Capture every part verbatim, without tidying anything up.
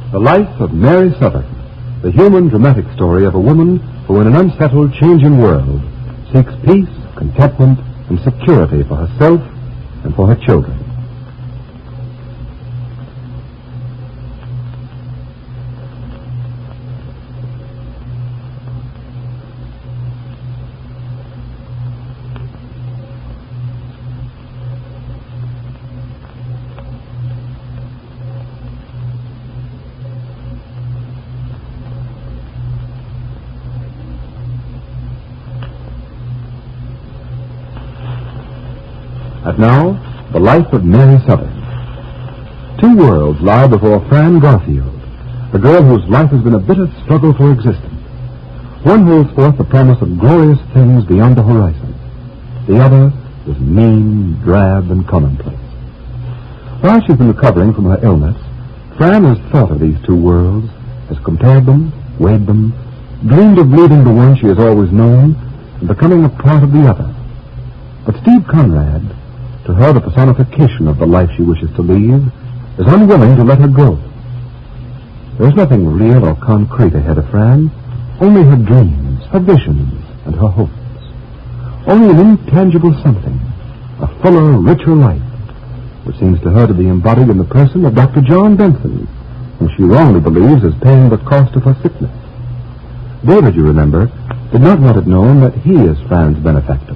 The Life of Mary Southern, the human dramatic story of a woman who in an unsettled, changing world seeks peace, contentment, and security for herself and for her children. And now, the life of Mary Southern. Two worlds lie before Fran Garfield, the girl whose life has been a bitter struggle for existence. One holds forth the promise of glorious things beyond the horizon. The other is mean, drab, and commonplace. While she's been recovering from her illness, Fran has thought of these two worlds, has compared them, weighed them, dreamed of leaving the one she has always known and becoming a part of the other. But Steve Conrad, to her the personification of the life she wishes to lead, is unwilling to let her go. There's nothing real or concrete ahead of Fran, only her dreams, her visions, and her hopes. Only an intangible something, a fuller, richer life, which seems to her to be embodied in the person of Doctor John Benson, whom she wrongly believes is paying the cost of her sickness. David, you remember, did not want it known that he is Fran's benefactor.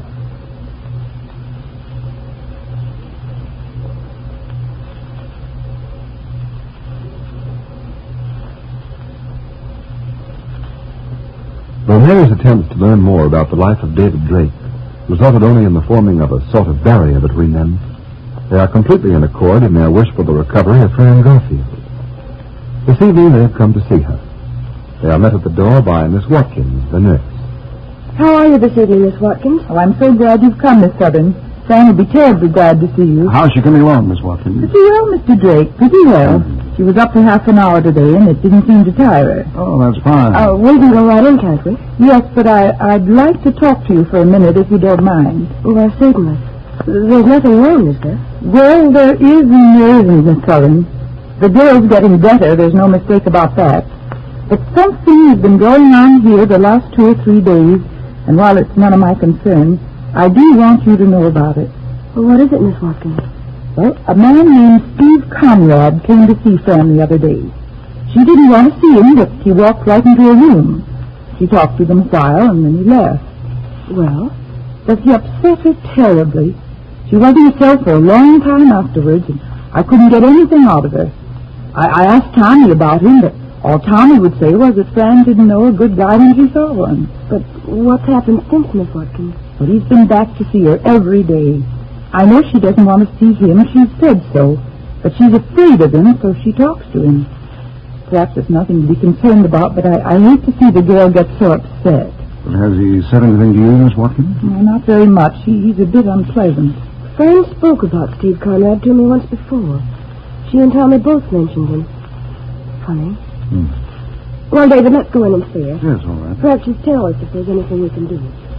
Though Mary's attempts to learn more about the life of David Drake resulted only in the forming of a sort of barrier between them, they are completely in accord in their wish for the recovery of Fran Garfield. This evening they have come to see her. They are met at the door by Miss Watkins, the nurse. How are you this evening, Miss Watkins? Oh, I'm so glad you've come, Miss Southern. Fran will be terribly glad to see you. How's she coming along, Miss Watkins? Pretty well, Mister Drake. Pretty well. Mm. She was up for half an hour today, and it didn't seem to tire her. Oh, that's fine. Uh, we can go right in, can't we? Yes, but I, I'd like to talk to you for a minute, if you don't mind. Well, certainly. There's nothing wrong, is there? Well, there is and there isn't, Miss Southern. The girl's getting better, there's no mistake about that. But something has been going on here the last two or three days, and while it's none of my concern, I do want you to know about it. Well, what is it, Miss Watkins? Well, a man named Steve Conrad came to see Fran the other day. She didn't want to see him, but he walked right into her room. She talked to him a while, and then he left. Well? But he upset her terribly. She wasn't herself for a long time afterwards, and I couldn't get anything out of her. I, I asked Tommy about him, but all Tommy would say was that Fran didn't know a good guy when she saw one. But what's happened since, Miss Watkins? Well, he's been back to see her every day. I know she doesn't want to see him. She's said so. But she's afraid of him, so she talks to him. Perhaps it's nothing to be concerned about, but I, I hate to see the girl get so upset. Well, has he said anything to you, Miss Watkins? No, not very much. He, he's a bit unpleasant. Fran spoke about Steve Conrad to me once before. She and Tommy both mentioned him. Funny. Hmm. Well, David, let's go in and see her. Yes, all right. Perhaps she'll tell us if there's anything we can do.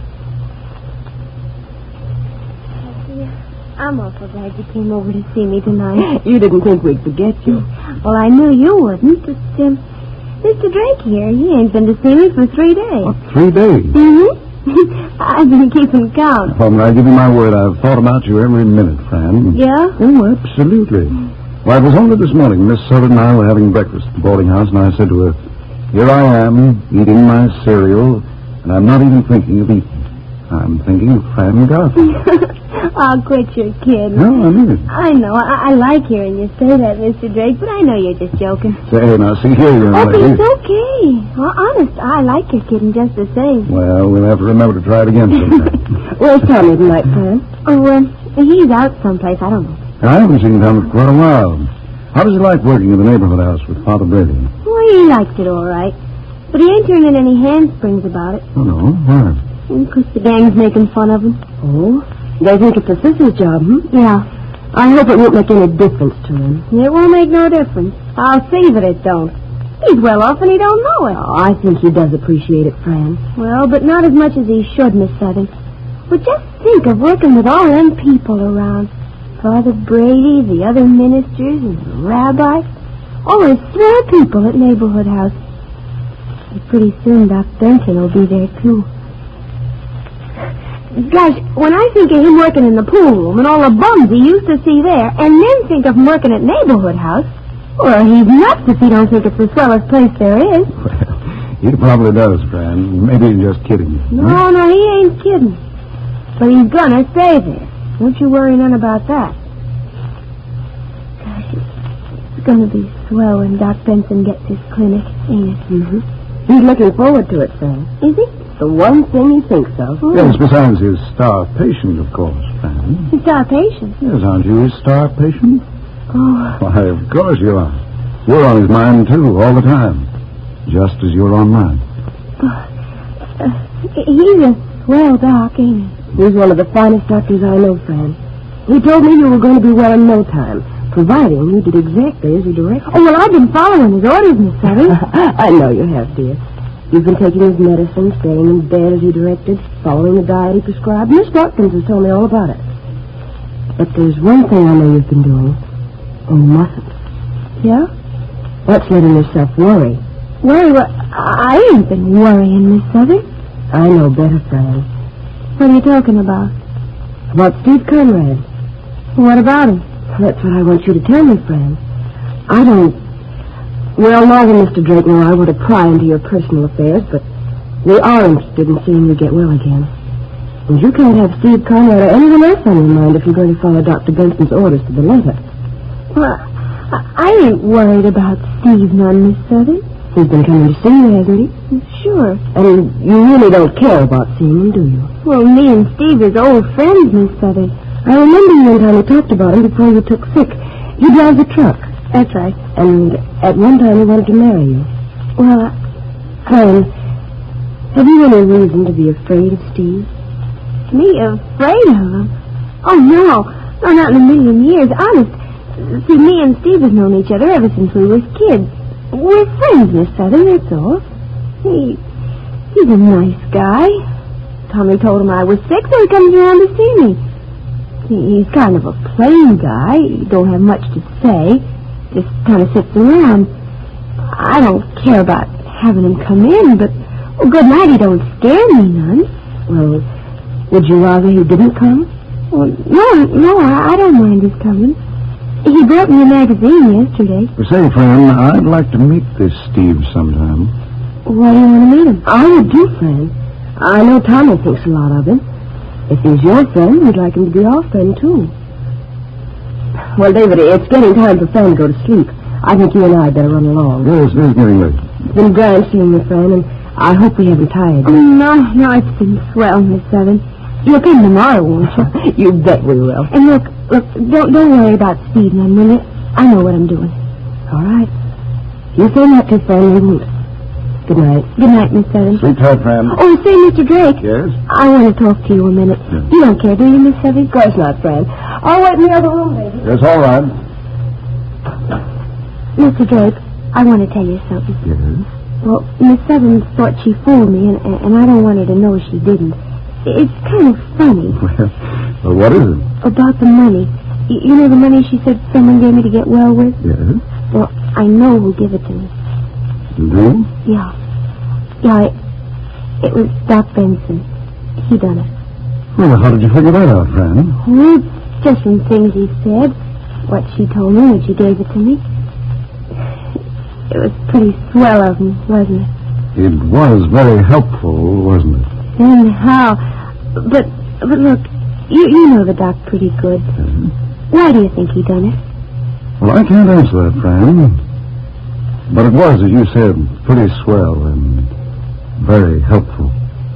I'm awful glad you came over to see me tonight. You didn't think we'd forget you. Well, I knew you wouldn't. But, um, Mister Drake here, he ain't been to see me for three days. What, three days? Mm-hmm. I've been keeping count. Well, I give you my word, I've thought about you every minute, Fran. Yeah? Oh, absolutely. Well, it was only this morning. Miss Southern and I were having breakfast at the boarding house, and I said to her, here I am, eating my cereal, and I'm not even thinking of eating. I'm thinking of Fran Garfield. I'll quit your kidding. No, I mean it. I know. I, I like hearing you say that, Mister Drake, but I know you're just joking. Say, now, see here, young Oh, but lady. it's okay. Well, honest, I like your kidding just the same. Well, we'll have to remember to try it again sometime. Where's Tommy tonight, Fran? Oh, um, he's out someplace. I don't know. I haven't seen Tom for quite a while. How does he like working in the neighborhood house with Father Brady? Well, he likes it all right. But he ain't turning any handsprings about it. Oh, no? Why? Because the gang's making fun of him. Oh? They think it's a sister's job, hmm? Yeah. I hope it won't make any difference to him. It won't make no difference. I'll see that it don't. He's well off and he don't know it. Oh, I think he does appreciate it, Fran. Well, but not as much as he should, Miss Southern. Well, just think of working with all them people around. Father Brady, the other ministers, and the rabbis. Oh, there's swell people at Neighborhood House. And pretty soon Doc Benson will be there, too. Gosh, when I think of him working in the pool room and all the bums he used to see there, and then think of him working at Neighborhood House, well, he's nuts if he don't think it's the swellest place there is. Well, he probably does, friend. Maybe he's just kidding you. No, huh? no, he ain't kidding. But he's gonna stay there. Don't you worry none about that. Gosh, it's gonna be swell when Doc Benson gets his clinic, ain't it? Mm-hmm. He's looking forward to it, Sam. Is he? The one thing he thinks of. Oh. Yes, besides his star patient, of course, friend. He's our patient. Yes, aren't you his star patient? Oh, Why, of course you are. You're on his mind, too, all the time. Just as you're on mine. uh, he's a swell doc, ain't he? He's one of the finest doctors I know, Fran. He told me you were going to be well in no time, providing you did exactly as he directed. Oh, well, I've been following his orders, Miss Sully. I know you have, dear. You've been taking his medicine, staying in bed as he directed, following the diet he prescribed. Miss Watkins has told me all about it. But there's one thing I know you've been doing, and you mustn't. Yeah? That's letting yourself worry. Worry? What? I ain't been worrying, Miss Sully. I know better, Fran. What are you talking about? About Steve Conrad. What about him? That's what I want you to tell me, Fran. I don't... Well, neither Mister Drake nor I were to pry into your personal affairs, but we are interested in seeing you get well again. And you can't have Steve Conrad or anyone else on your mind if you're going to follow Doctor Benson's orders to the letter. Well, I, I ain't worried about Steve none, Miss Southern. He's been coming to see you, hasn't he? Sure. And you really don't care about seeing him, do you? Well, me and Steve is old friends, Miss Southern. I remember you one time we talked about him before you took sick. He drives a truck. That's right. And at one time he wanted to marry you. Well, I... Helen, have you any reason to be afraid of Steve? Me afraid of him? Oh, no. No, not in a million years. Honest. See, me and Steve have known each other ever since we was kids. We're friends, Miss Southern, that's all. He... He's a nice guy. Tommy told him I was sick, so he comes around to see me. He, he's kind of a plain guy. He don't have much to say. Just kind of sits around. I don't care about having him come in, but... Well, good night, he don't scare me none. Well, would you rather he didn't come? Well, no, no, I, I don't mind his coming. He brought me a magazine yesterday. Say, friend, I'd like to meet this Steve sometime. Why do you want to meet him? I would do, friend. I know Tommy thinks a lot of him. If he's your friend, we'd like him to be our friend, too. Well, David, it's getting time for Fran to go to sleep. I think you and I better run along. Yes, it is getting late. It's been grand seeing you, Fran, and I hope we haven't tired Oh, you. no, no, it's been swell, Miss Southern. You'll come tomorrow, won't you? You bet we will. And look, look, don't don't worry about Steve none, will you? I know what I'm doing. All right. You say not to, Fran, we won't. Good night. Good night, Miss Southern. Sleep tight, friend. Oh, say, Mister Drake. Yes? I want to talk to you a minute. Yes. You don't care, do you, Miss Southern? Of course not, Fran. I'll wait in the other room, baby. Yes, all right. Mister Drake, I want to tell you something. Yes? Well, Miss Southern thought she fooled me, and, and I don't want her to know she didn't. It's kind of funny. Well, well, what is it? About the money. Y- you know the money she said someone gave me to get well with? Yes? Well, I know who gave it to me. You do? Yeah. Yeah, it, it was Doc Benson. He done it. Well, how did you figure that out, friend? Well, just some things he said. What she told me when she gave it to me. It was pretty swell of him, wasn't it? It was very helpful, wasn't it? And how? But, but look, you you know the doc pretty good. Yes? Why do you think he done it? Well, I can't answer that, friend. But it was, as you said, pretty swell and very helpful.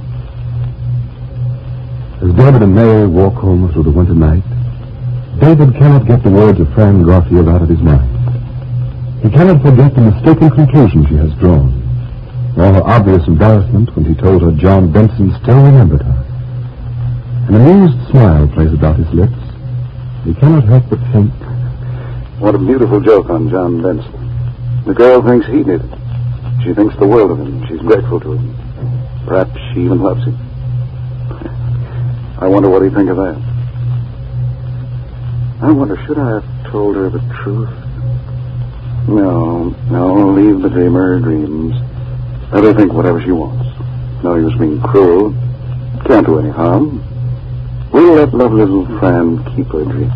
As David and Mary walk home through the winter night, David cannot get the words of Fran Garfield out of his mind. He cannot forget the mistaken conclusion she has drawn, nor her obvious embarrassment when he told her John Benson still remembered her. An amused smile plays about his lips. He cannot help but think, What a beautiful joke on John Benson. The girl thinks he did it. She thinks the world of him. She's grateful to him. Perhaps she even loves him. I wonder what he'd think of that. I wonder, should I have told her the truth? No, no, leave the dreamer her dreams. Let her think whatever she wants. No use being cruel. Can't do any harm. We'll let lovely little Fran keep her dreams.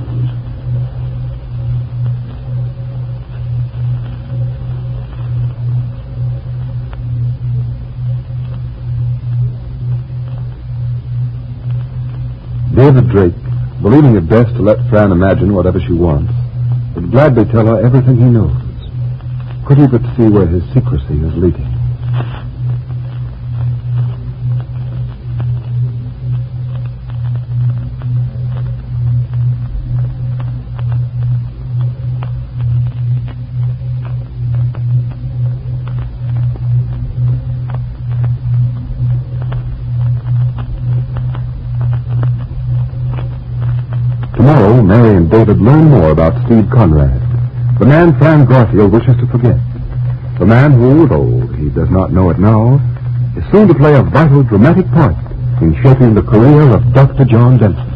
David Drake, believing it best to let Fran imagine whatever she wants, would gladly tell her everything he knows. Could he but see where his secrecy is leading. Tomorrow, Mary and David learn more about Steve Conrad, the man Fran Garfield wishes to forget. The man who, though he does not know it now, is soon to play a vital, dramatic part in shaping the career of Doctor John Denson.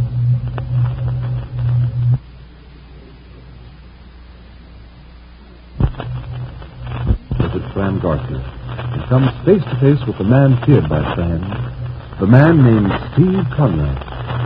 Visit Fran Garfield and comes face to face with the man feared by Fran, the man named Steve Conrad.